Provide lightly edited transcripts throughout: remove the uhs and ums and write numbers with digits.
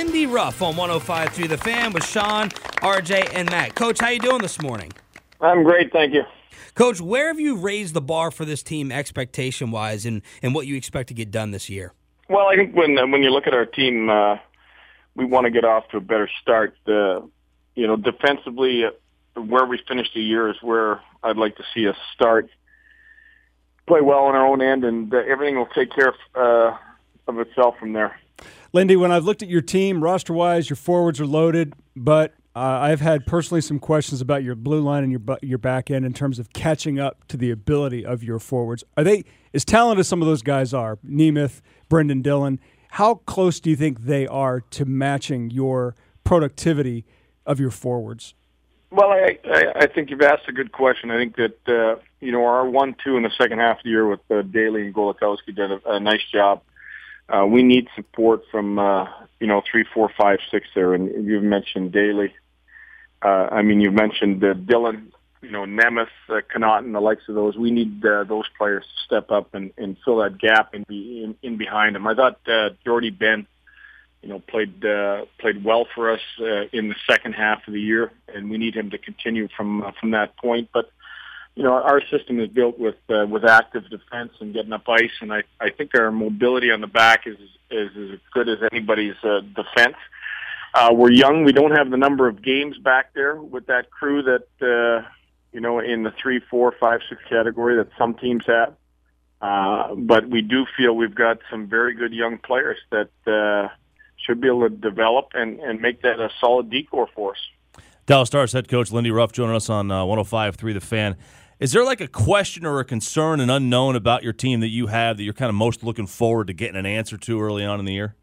Lindy Ruff on 105.3 The Fan with Sean, RJ, and Matt. Coach, how you doing this morning? I'm great, thank you. Coach, where have you raised the bar for this team expectation-wise and what you expect to get done this year? Well, I think when you look at our team, we want to get off to a better start. Defensively, where we finish the year is where I'd like to see us start. Play well on our own end, and everything will take care of itself from there. Lindy, when I've looked at your team, roster-wise, your forwards are loaded, but I've had personally some questions about your blue line and your back end in terms of catching up to the ability of your forwards. Are they as talented as some of those guys are? Nemeth, Brendan Dillon. How close do you think they are to matching your productivity of your forwards? Well, I think you've asked a good question. I think that our 1-2 in the second half of the year with Daly and Golikowski did a nice job. We need support from 3, 4, 5, 6 there, and you've mentioned Daly. You've mentioned Dillon, Nemeth, Connaughton, the likes of those. We need those players to step up and fill that gap and be in behind them. I thought Jordy Ben, played well for us in the second half of the year, and we need him to continue from that point. But our system is built with active defense and getting up ice, and I think our mobility on the back is as good as anybody's defense. We're young. We don't have the number of games back there with that crew that in the 3, 4, 5, 6 category that some teams have. But we do feel we've got some very good young players that should be able to develop and make that a solid decor for us. Dallas Stars head coach Lindy Ruff joining us on 105.3 The Fan. Is there like a question or a concern, an unknown about your team that you have that you're kind of most looking forward to getting an answer to early on in the year?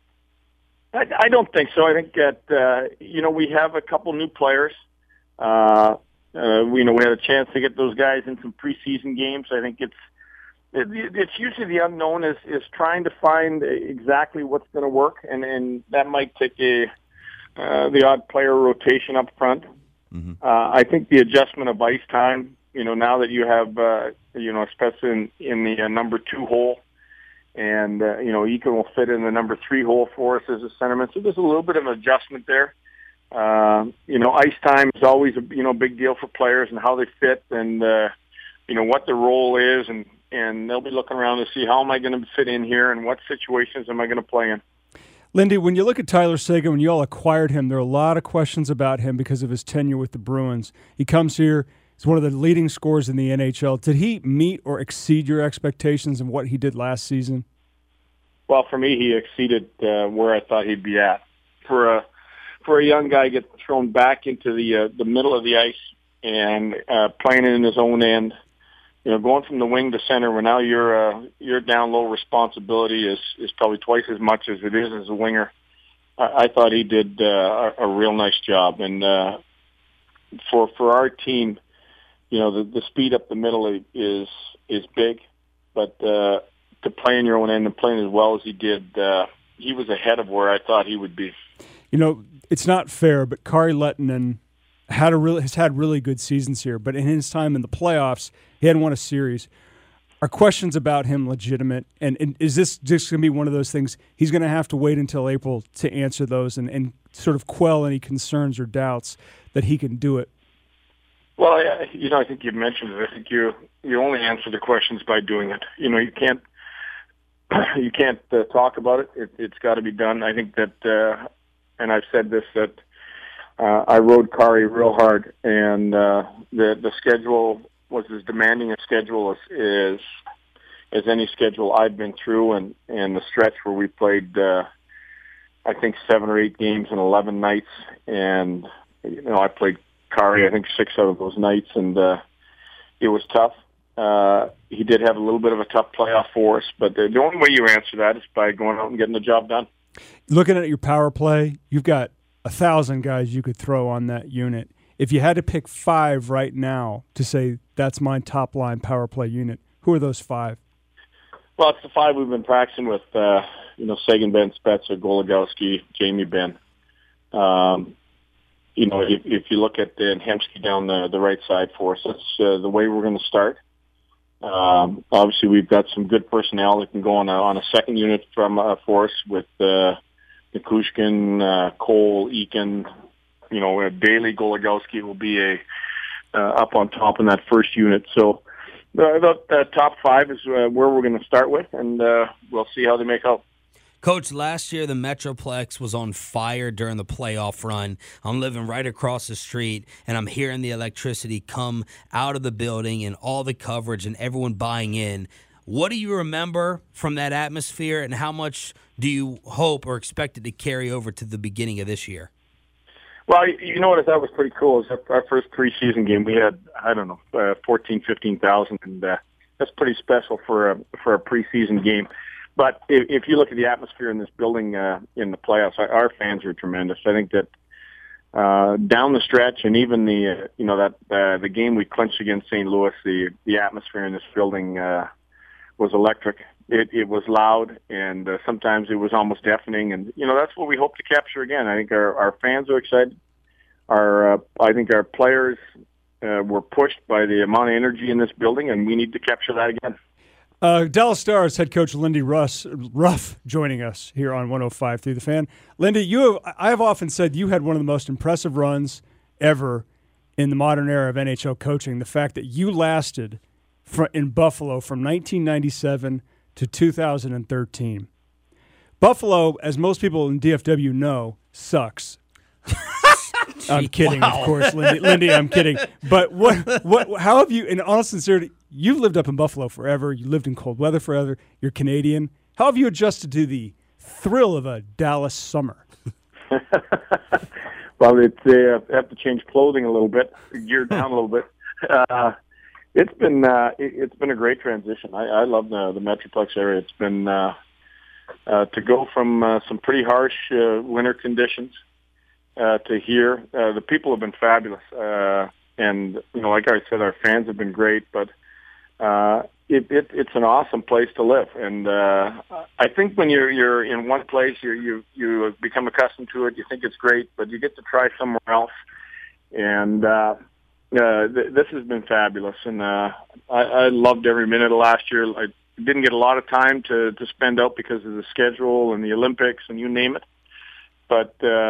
I don't think so. I think that, we have a couple new players. We had a chance to get those guys in some preseason games. I think it's usually the unknown is trying to find exactly what's going to work, and that might take the odd player rotation up front. Mm-hmm. I think the adjustment of ice time, now that you have, especially in the number 2 hole, and, Eakin will fit in the number 3 hole for us as a centerman. So there's a little bit of an adjustment there. Ice time is always a big deal for players and how they fit and, what their role is. And they'll be looking around to see how am I going to fit in here and what situations am I going to play in. Lindy, when you look at Tyler Seguin, when you all acquired him, there are a lot of questions about him because of his tenure with the Bruins. He comes here. He's one of the leading scorers in the NHL. Did he meet or exceed your expectations in what he did last season? Well, for me, he exceeded where I thought he'd be at. For a young guy, get thrown back into the middle of the ice and playing it in his own end, going from the wing to center, where now your down low responsibility is probably twice as much as it is as a winger. I thought he did a real nice job, and for our team. The speed up the middle is big, but to play in your own end and playing as well as he did, he was ahead of where I thought he would be. It's not fair, but Kari Lehtinen has had really good seasons here, but in his time in the playoffs, he hadn't won a series. Are questions about him legitimate? And is this just going to be one of those things he's going to have to wait until April to answer those and sort of quell any concerns or doubts that he can do it? Well, I think you mentioned it. I think you only answer the questions by doing it. You can't talk about it. It's got to be done. I think that, and I've said this, that I rode Kari real hard, and the schedule was as demanding a schedule as any schedule I've been through, and the stretch where we played, I think 7 or 8 games in 11 nights, and I played Kari, I think 6 out of those nights, and it was tough. He did have a little bit of a tough playoff for us, but the only way you answer that is by going out and getting the job done. Looking at your power play, you've got 1,000 guys you could throw on that unit. If you had to pick 5 right now to say that's my top line power play unit, who are those 5? Well, it's the 5 we've been practicing with, Seguin, Ben, Spezza, Goligowski, Jamie Benn. If you look at Hemsky down the right side for us, that's the way we're going to start. Obviously, we've got some good personnel that can go on a second unit for us with Nikushkin, Cole, Eakin, Daly, Goligoski will be up on top in that first unit. So I thought the top 5 is where we're going to start with, and we'll see how they make out. Coach, last year the Metroplex was on fire during the playoff run. I'm living right across the street, and I'm hearing the electricity come out of the building and all the coverage and everyone buying in. What do you remember from that atmosphere, and how much do you hope or expect it to carry over to the beginning of this year? Well, you know what I thought was pretty cool is our first preseason game. We had, 14, 15,000, and that's pretty special for a preseason game. But if you look at the atmosphere in this building in the playoffs, our fans are tremendous. I think that down the stretch, and even the game we clinched against St. Louis, the atmosphere in this building was electric. It was loud, and sometimes it was almost deafening. And that's what we hope to capture again. I think our fans are excited. I think our players were pushed by the amount of energy in this building, and we need to capture that again. Dallas Stars head coach Lindy Ruff joining us here on 105 through the Fan. Lindy, I have often said you had one of the most impressive runs ever in the modern era of NHL coaching. The fact that you lasted in Buffalo from 1997 to 2013. Buffalo, as most people in DFW know, sucks. I'm kidding, Of course, Lindy. I'm kidding. But how have you, in all sincerity, you've lived up in Buffalo forever. You lived in cold weather forever. You're Canadian. How have you adjusted to the thrill of a Dallas summer? Well, they have to change clothing a little bit, gear down a little bit. It's been a great transition. I love the Metroplex area. It's been to go from some pretty harsh winter conditions to here. The people have been fabulous, and like I said, our fans have been great. But it's an awesome place to live, and I think when you're in one place, you become accustomed to it. You think it's great, but you get to try somewhere else, and this has been fabulous. And I loved every minute of last year. I didn't get a lot of time to spend out because of the schedule and the Olympics and you name it, but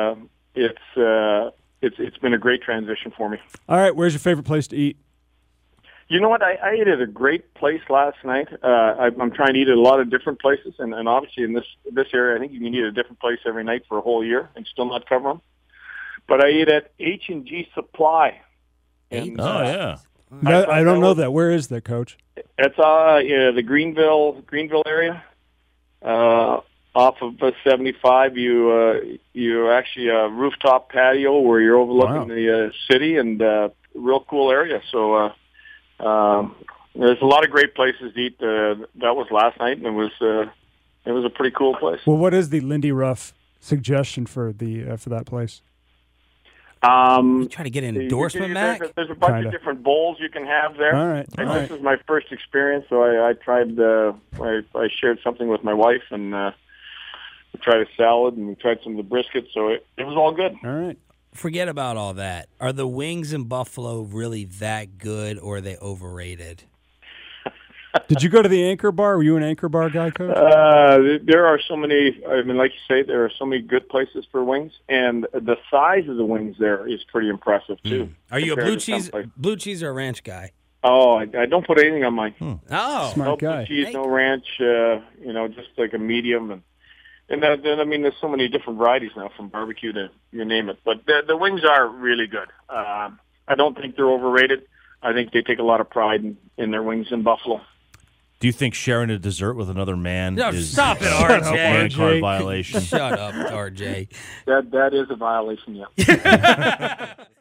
it's been a great transition for me. All right, where's your favorite place to eat? You know what? I ate at a great place last night. I'm trying to eat at a lot of different places, and obviously in this area, I think you can eat at a different place every night for a whole year and still not cover them. But I ate at H&G Supply. And, yeah. I don't know that. Where is that, Coach? It's the Greenville area. Off of 75, you actually a rooftop patio where you're overlooking the city, and real cool area. So there's a lot of great places to eat. That was last night, and it was a pretty cool place. Well, what is the Lindy Ruff suggestion for that place? You try to get an endorsement, Mac? There's a bunch of different bowls you can have there. All right. This is my first experience, so I tried. I shared something with my wife, and we tried a salad, and we tried some of the brisket, so it was all good. All right. Forget about all that. Are the wings in Buffalo really that good, or are they overrated? Did you go to the Anchor Bar? Were you an Anchor Bar guy, Coach? There are so many. I mean, like you say, there are so many good places for wings, and the size of the wings there is pretty impressive too. Are you a blue cheese or a ranch guy? Oh, I don't put anything on mine. Oh, smart guy. No cheese, no ranch. Just like a medium, and then I mean, there's so many different varieties now, from barbecue to you name it. But the wings are really good. I don't think they're overrated. I think they take a lot of pride in their wings in Buffalo. Do you think sharing a dessert with another man is stop it, a RJ. man card violation? Shut up, RJ. That is a violation, yeah.